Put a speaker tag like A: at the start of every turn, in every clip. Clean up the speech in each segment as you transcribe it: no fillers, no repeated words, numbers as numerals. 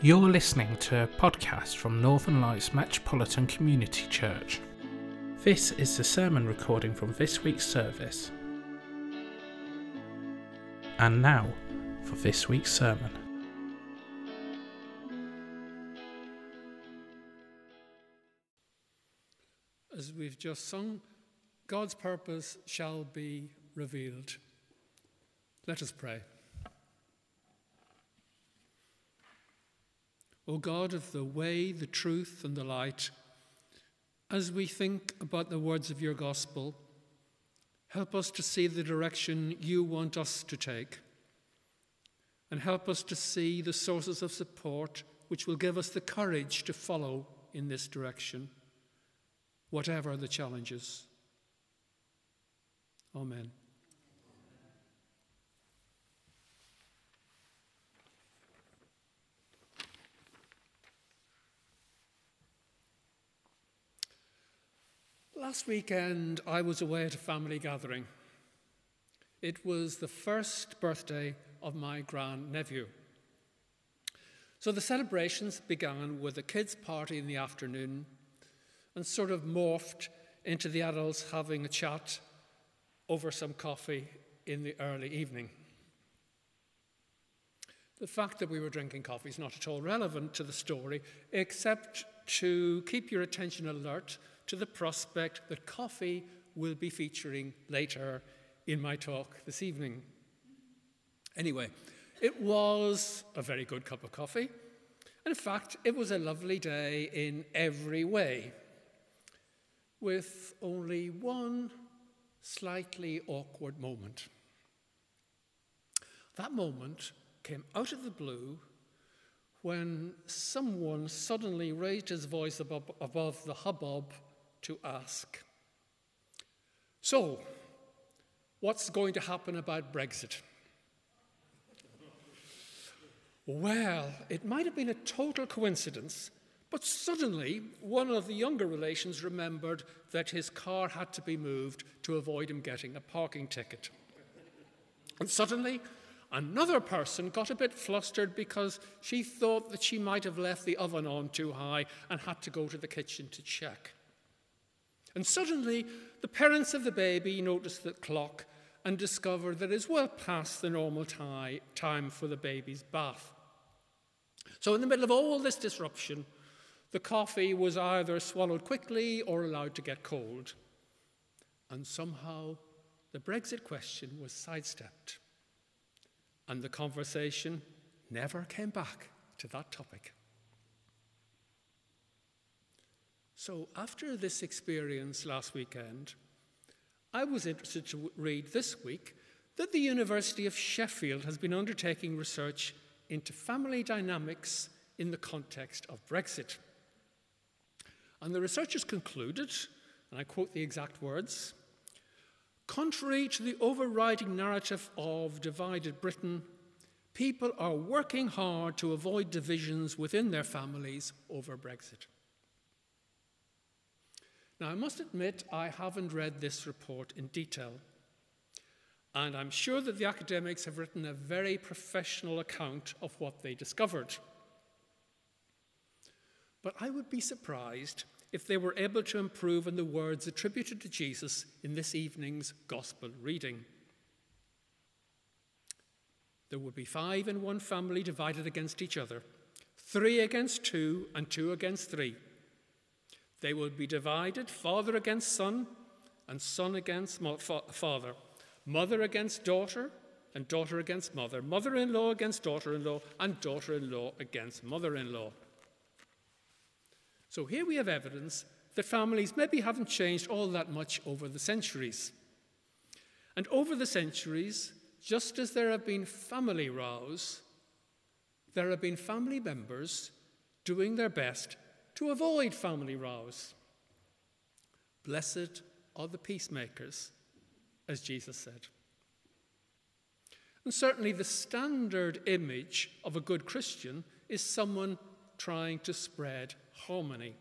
A: You're listening to a podcast from Northern Lights Metropolitan Community Church. This is the sermon recording from this week's service. And now, for this week's sermon.
B: As we've just sung, God's purpose shall be revealed. Let us pray. O God of the way, the truth, and the light, as we think about the words of your gospel, help us to see the direction you want us to take, and help us to see the sources of support which will give us the courage to follow in this direction, whatever the challenges. Amen. Last weekend, I was away at a family gathering. It was the first birthday of my grandnephew. So the celebrations began with a kids' party in the afternoon and sort of morphed into the adults having a chat over some coffee in the early evening. The fact that we were drinking coffee is not at all relevant to the story, except to keep your attention alert to the prospect that coffee will be featuring later in my talk this evening. Anyway, it was a very good cup of coffee. In fact, it was a lovely day in every way, with only one slightly awkward moment. That moment came out of the blue when someone suddenly raised his voice above the hubbub to ask, "So, what's going to happen about Brexit?" Well, it might have been a total coincidence, but suddenly one of the younger relations remembered that his car had to be moved to avoid him getting a parking ticket. And suddenly, another person got a bit flustered because she thought that she might have left the oven on too high and had to go to the kitchen to check. And suddenly, the parents of the baby noticed the clock and discovered that it's well past the normal time for the baby's bath. So in the middle of all this disruption, the coffee was either swallowed quickly or allowed to get cold. And somehow, the Brexit question was sidestepped. And the conversation never came back to that topic. So after this experience last weekend, I was interested to read this week that the University of Sheffield has been undertaking research into family dynamics in the context of Brexit. And the researchers concluded, and I quote the exact words, "Contrary to the overriding narrative of divided Britain, people are working hard to avoid divisions within their families over Brexit." Now, I must admit I haven't read this report in detail, and I'm sure that the academics have written a very professional account of what they discovered. But I would be surprised if they were able to improve on the words attributed to Jesus in this evening's gospel reading. There would be 5 in one family divided against each other, 3 against 2, and 2 against 3. They will be divided, father against son, and son against father, mother against daughter, and daughter against mother, mother-in-law against daughter-in-law, and daughter-in-law against mother-in-law. So here we have evidence that families maybe haven't changed all that much over the centuries. And over the centuries, just as there have been family rows, there have been family members doing their best to avoid family rows. Blessed are the peacemakers, as Jesus said. And certainly the standard image of a good Christian is someone trying to spread harmony.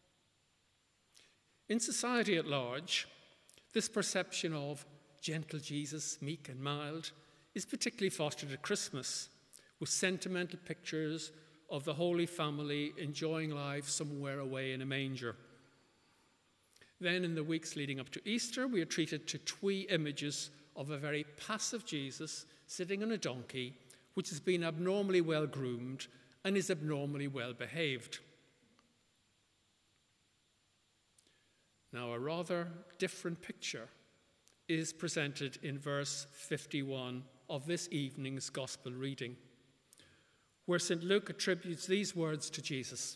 B: In society at large, this perception of gentle Jesus, meek and mild, is particularly fostered at Christmas, with sentimental pictures of the Holy Family enjoying life somewhere away in a manger. Then in the weeks leading up to Easter, we are treated to twee images of a very passive Jesus sitting on a donkey, which has been abnormally well groomed and is abnormally well behaved. Now, a rather different picture is presented in verse 51 of this evening's Gospel reading, where St. Luke attributes these words to Jesus.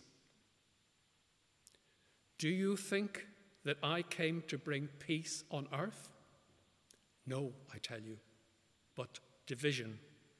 B: "Do you think that I came to bring peace on earth? No, I tell you, but division."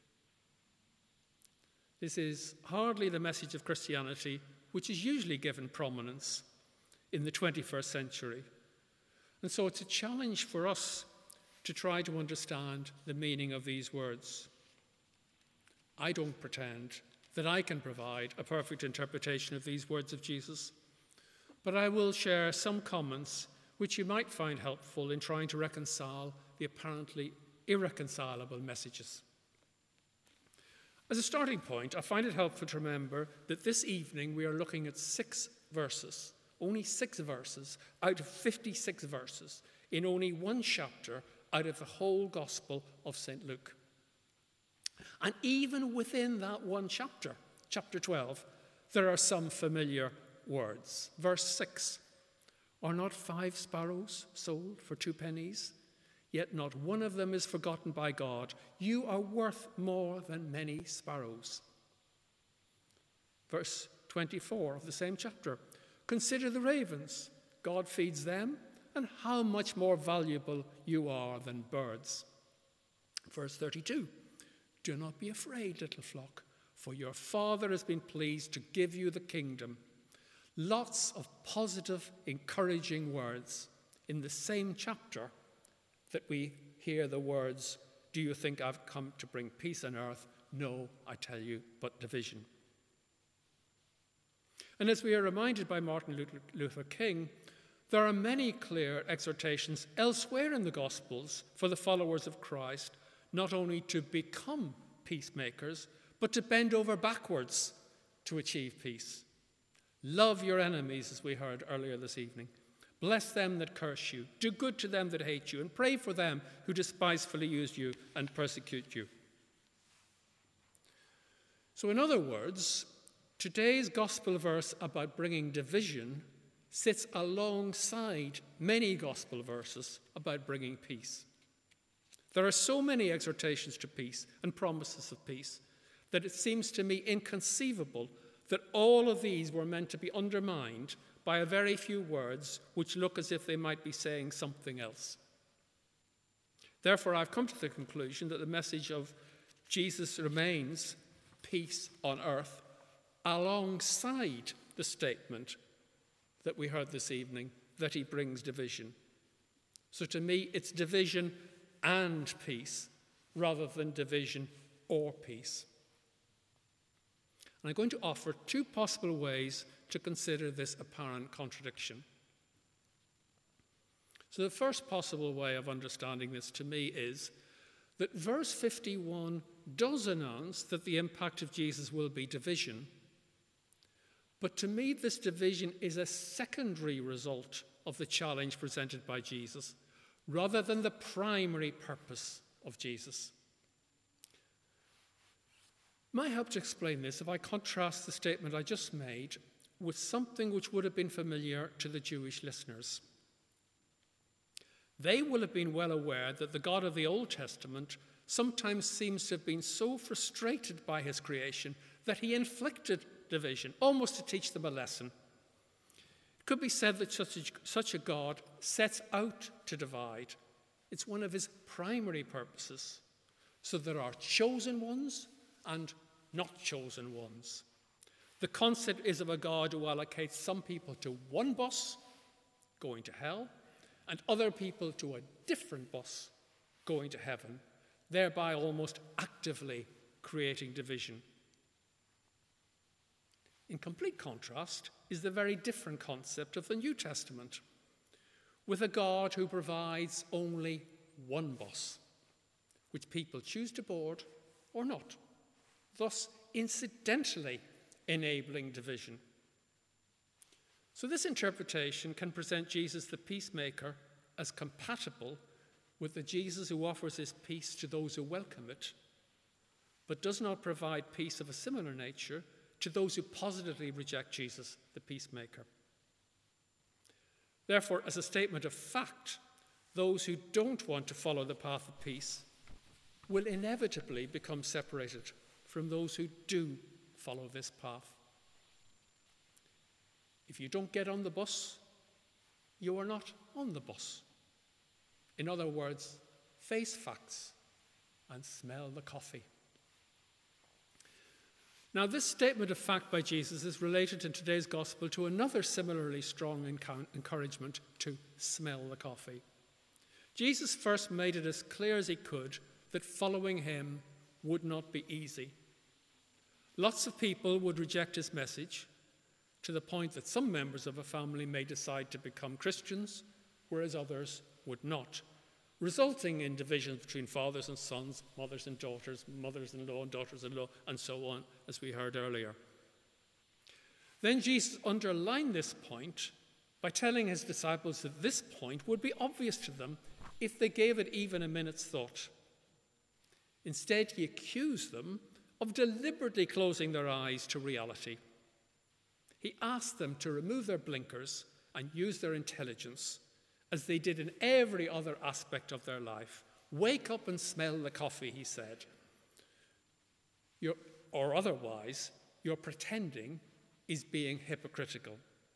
B: This is hardly the message of Christianity which is usually given prominence in the 21st century. And so it's a challenge for us to try to understand the meaning of these words. I don't pretend that I can provide a perfect interpretation of these words of Jesus, but I will share some comments which you might find helpful in trying to reconcile the apparently irreconcilable messages. As a starting point, I find it helpful to remember that this evening we are looking at 6 verses, only 6 verses out of 56 verses, in only one chapter out of the whole Gospel of St. Luke. And even within that one chapter, chapter 12, there are some familiar words. Verse 6, "Are not 5 sparrows sold for 2 pennies? Yet not one of them is forgotten by God. You are worth more than many sparrows." Verse 24 of the same chapter, "Consider the ravens. God feeds them, and how much more valuable you are than birds." Verse 32, "Do not be afraid, little flock, for your Father has been pleased to give you the kingdom." Lots of positive, encouraging words in the same chapter that we hear the words, "Do you think I've come to bring peace on earth? No, I tell you, but division." And as we are reminded by Martin Luther King, there are many clear exhortations elsewhere in the Gospels for the followers of Christ, not only to become peacemakers, but to bend over backwards to achieve peace. Love your enemies, as we heard earlier this evening. Bless them that curse you. Do good to them that hate you, and pray for them who despisefully use you and persecute you. So in other words, today's gospel verse about bringing division sits alongside many gospel verses about bringing peace. There are so many exhortations to peace and promises of peace that it seems to me inconceivable that all of these were meant to be undermined by a very few words which look as if they might be saying something else. Therefore, I've come to the conclusion that the message of Jesus remains peace on earth alongside the statement that we heard this evening that he brings division. So to me, it's division and peace rather than division or peace. And I'm going to offer 2 possible ways to consider this apparent contradiction. So the first possible way of understanding this to me is that verse 51 does announce that the impact of Jesus will be division, but to me this division is a secondary result of the challenge presented by Jesus, rather than the primary purpose of Jesus. It might help to explain this if I contrast the statement I just made with something which would have been familiar to the Jewish listeners. They will have been well aware that the God of the Old Testament sometimes seems to have been so frustrated by his creation that he inflicted division, almost to teach them a lesson. It could be said that such a God sets out to divide. It's one of his primary purposes. So there are chosen ones and not chosen ones. The concept is of a God who allocates some people to one bus, going to hell, and other people to a different bus, going to heaven, thereby almost actively creating division. In complete contrast is the very different concept of the New Testament, with a God who provides only one bus, which people choose to board or not, thus incidentally enabling division. So this interpretation can present Jesus the peacemaker as compatible with the Jesus who offers his peace to those who welcome it, but does not provide peace of a similar nature to those who positively reject Jesus, the peacemaker. Therefore, as a statement of fact, those who don't want to follow the path of peace will inevitably become separated from those who do follow this path. If you don't get on the bus, you are not on the bus. In other words, face facts and smell the coffee. Now, this statement of fact by Jesus is related in today's gospel to another similarly strong encouragement to smell the coffee. Jesus first made it as clear as he could that following him would not be easy. Lots of people would reject his message, to the point that some members of a family may decide to become Christians, whereas others would not, resulting in divisions between fathers and sons, mothers and daughters, mothers-in-law and daughters-in-law, and so on, as we heard earlier. Then Jesus underlined this point by telling his disciples that this point would be obvious to them if they gave it even a minute's thought. Instead, he accused them of deliberately closing their eyes to reality. He asked them to remove their blinkers and use their intelligence, as they did in every other aspect of their life. Wake up and smell the coffee, he said. Or otherwise, your pretending is being hypocritical.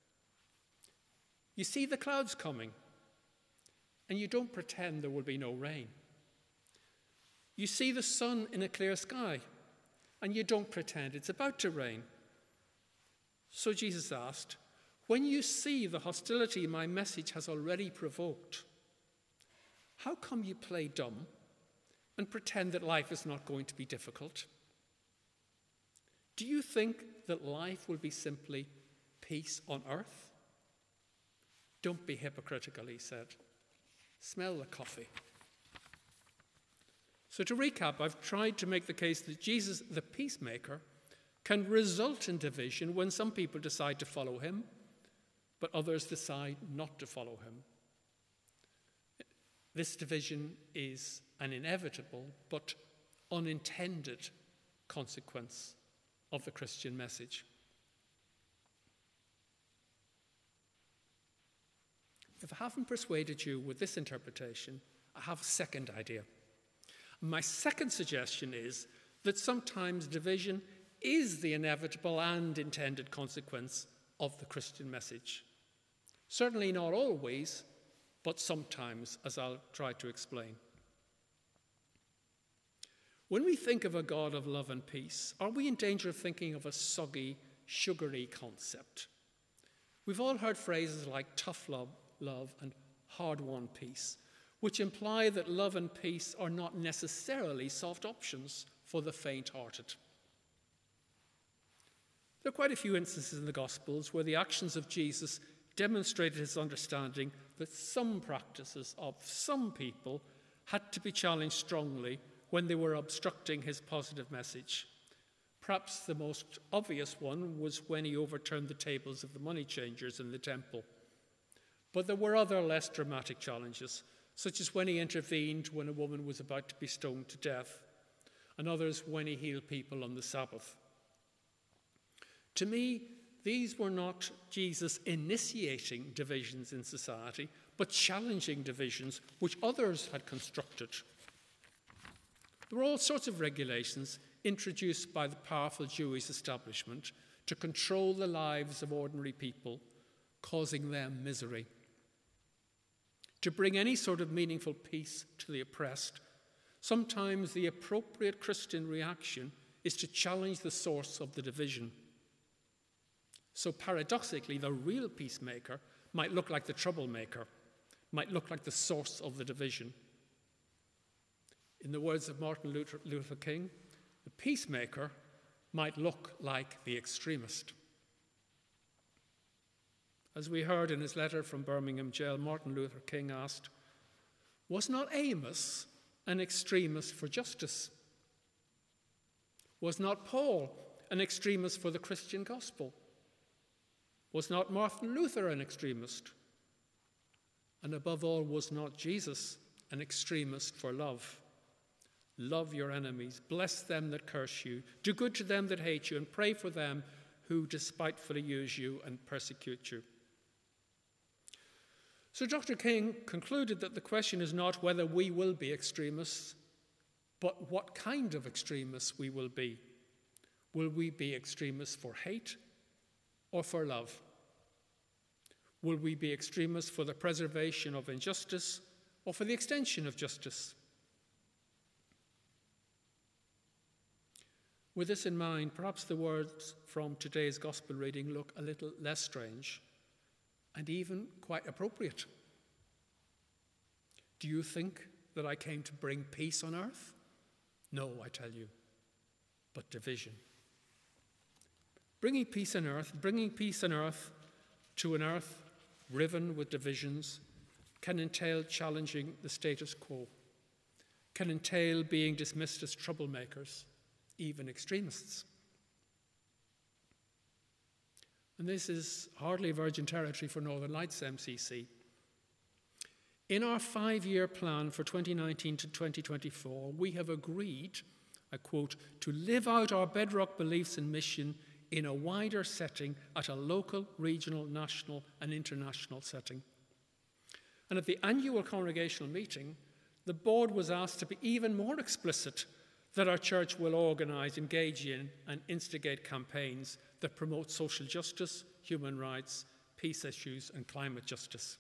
B: You see the clouds coming, and you don't pretend there will be no rain. You see the sun in a clear sky, and you don't pretend it's about to rain. So Jesus asked, when you see the hostility my message has already provoked, how come you play dumb and pretend that life is not going to be difficult? Do you think that life will be simply peace on earth? Don't be hypocritical, he said. Smell the coffee. So to recap, I've tried to make the case that Jesus, the peacemaker, can result in division when some people decide to follow him, but others decide not to follow him. This division is an inevitable but unintended consequence of the Christian message. If I haven't persuaded you with this interpretation, I have a second idea. My second suggestion is that sometimes division is the inevitable and intended consequence of the Christian message. Certainly not always, but sometimes, as I'll try to explain. When we think of a God of love and peace, are we in danger of thinking of a soggy, sugary concept? We've all heard phrases like tough love and hard-won peace, which imply that love and peace are not necessarily soft options for the faint-hearted. There are quite a few instances in the Gospels where the actions of Jesus demonstrated his understanding that some practices of some people had to be challenged strongly when they were obstructing his positive message. Perhaps the most obvious one was when he overturned the tables of the money changers in the temple. But there were other less dramatic challenges, such as when he intervened when a woman was about to be stoned to death, and others when he healed people on the Sabbath. To me, these were not Jesus initiating divisions in society, but challenging divisions which others had constructed. There were all sorts of regulations introduced by the powerful Jewish establishment to control the lives of ordinary people, causing them misery. To bring any sort of meaningful peace to the oppressed, sometimes the appropriate Christian reaction is to challenge the source of the division. So paradoxically, the real peacemaker might look like the troublemaker, might look like the source of the division. In the words of Martin Luther King, the peacemaker might look like the extremist. As we heard in his letter from Birmingham jail, Martin Luther King asked, "Was not Amos an extremist for justice? Was not Paul an extremist for the Christian gospel? Was not Martin Luther an extremist? And above all, was not Jesus an extremist for love? Love your enemies, bless them that curse you, do good to them that hate you, and pray for them who despitefully use you and persecute you. So Dr. King concluded that the question is not whether we will be extremists, but what kind of extremists we will be. Will we be extremists for hate or for love? Will we be extremists for the preservation of injustice or for the extension of justice? With this in mind, perhaps the words from today's gospel reading look a little less strange and even quite appropriate. Do you think that I came to bring peace on earth? No, I tell you, but division. Bringing peace on earth to an earth riven with divisions can entail challenging the status quo, can entail being dismissed as troublemakers, even extremists. And this is hardly virgin territory for Northern Lights MCC. In our 5-year plan for 2019 to 2024, we have agreed, I quote, to live out our bedrock beliefs and mission in a wider setting at a local, regional, national and international setting. And at the annual congregational meeting, the board was asked to be even more explicit that our church will organise, engage in and instigate campaigns that promote social justice, human rights, peace issues and climate justice.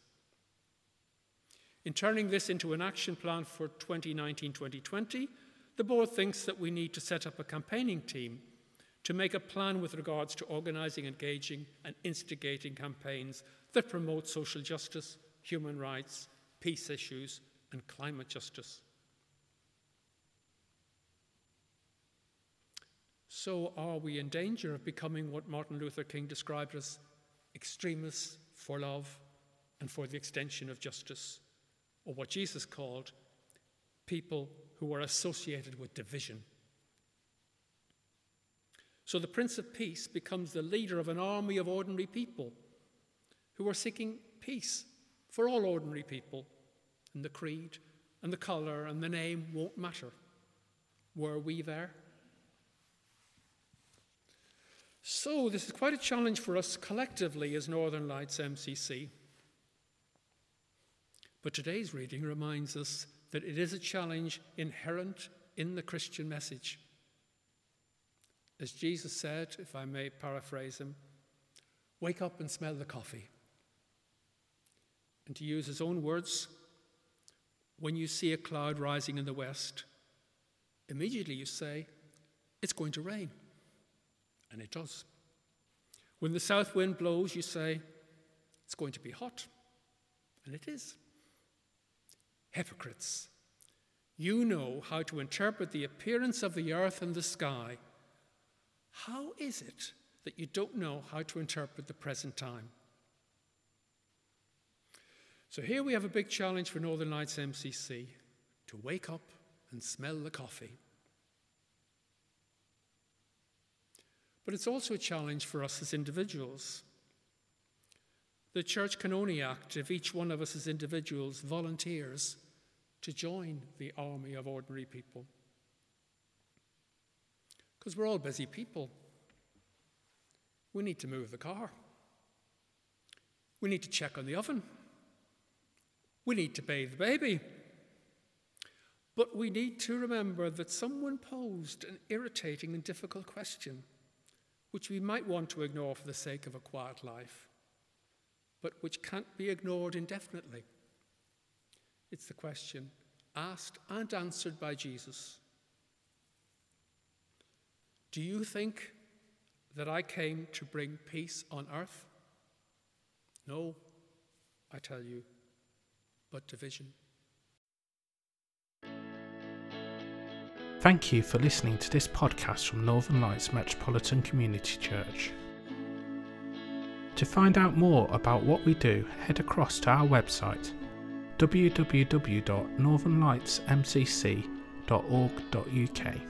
B: In turning this into an action plan for 2019-2020, the board thinks that we need to set up a campaigning team to make a plan with regards to organising, engaging and instigating campaigns that promote social justice, human rights, peace issues and climate justice. So are we in danger of becoming what Martin Luther King described as extremists for love and for the extension of justice, or what Jesus called people who are associated with division? So the Prince of Peace becomes the leader of an army of ordinary people who are seeking peace for all ordinary people, and the creed and the colour and the name won't matter. Were we there? So this is quite a challenge for us collectively as Northern Lights MCC. But today's reading reminds us that it is a challenge inherent in the Christian message. As Jesus said, if I may paraphrase him, wake up and smell the coffee. And to use his own words, when you see a cloud rising in the west, immediately you say, it's going to rain. And it does. When the south wind blows, you say, it's going to be hot. And it is. Hypocrites, you know how to interpret the appearance of the earth and the sky. How is it that you don't know how to interpret the present time? So here we have a big challenge for Northern Lights MCC, to wake up and smell the coffee. But it's also a challenge for us as individuals. The church can only act if each one of us as individuals volunteers to join the army of ordinary people. Because we're all busy people. We need to move the car. We need to check on the oven. We need to bathe the baby. But we need to remember that someone posed an irritating and difficult question, which we might want to ignore for the sake of a quiet life, but which can't be ignored indefinitely. It's the question asked and answered by Jesus. Do you think that I came to bring peace on earth? No, I tell you, but division.
A: Thank you for listening to this podcast from Northern Lights Metropolitan Community Church. To find out more about what we do, head across to our website www.northernlightsmcc.org.uk.